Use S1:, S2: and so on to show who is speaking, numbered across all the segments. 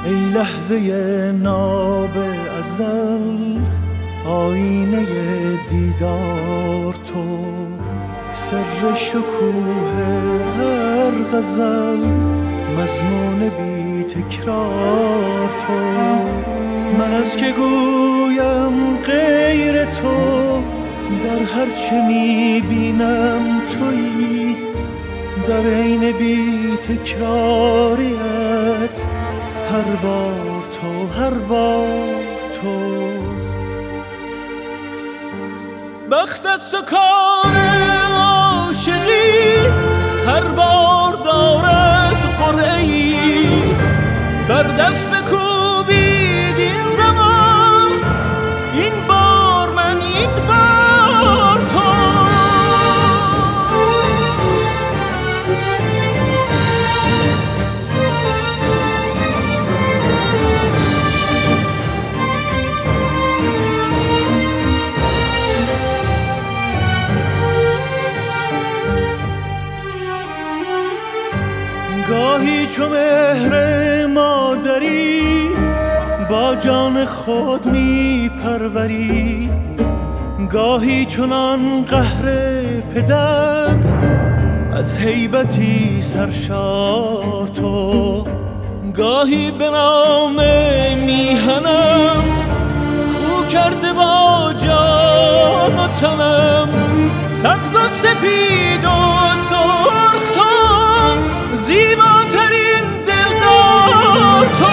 S1: ای لحظه ناب ازل، آینه دیدار تو، سر شکوه هر غزل، مضمون بی تکرار تو. من از که گویم غیر تو، در هر چه میبینم تویی، در عین بی تکراریت، هر بار تو، هر بار تو. بخت است و کار عاشقی، هر بار دارد قرعه‌ای، بر دف بکوبید این زمان، این بار من، این بار تو. گاهی چو مهر مادری، با جان خود می پروری، گاهی چنان قهر پدر، از هیبتی سرشار تو. گاهی به نام میهنم، خو کرده با جان و تنم، سبز و سپید و سرخ تو، زیباترین دلدار تو.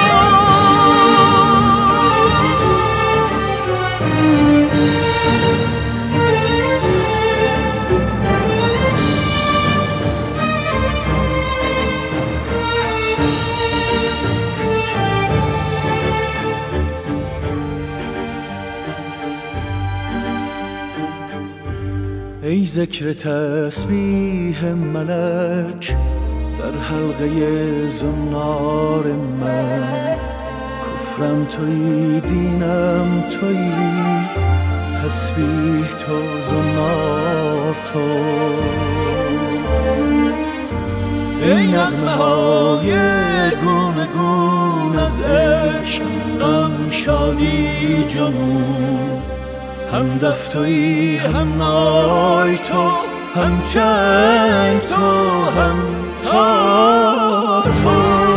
S1: ای ذکر تسبیح ملک، در حلقه زنار من، کفرم تویی، دینم تویی، تسبیح تو، زنار تو. ای نغمه های گونه گون از عشق، غم، شادی، جنون، هم دف تویی، هم نای تو، هم چنگ تو، هم تار تو.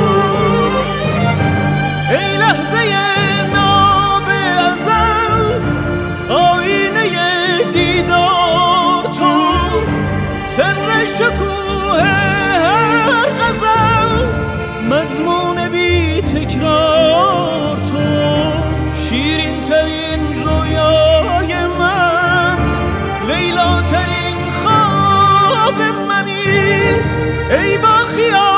S1: ای لحظه ناب ازل، آینه دیدار تو، سر شکوه هر غزل، مضمون بی تکرار تو. شیرین ترین رویای من، لیلا ترین خواب منی، ای با خیال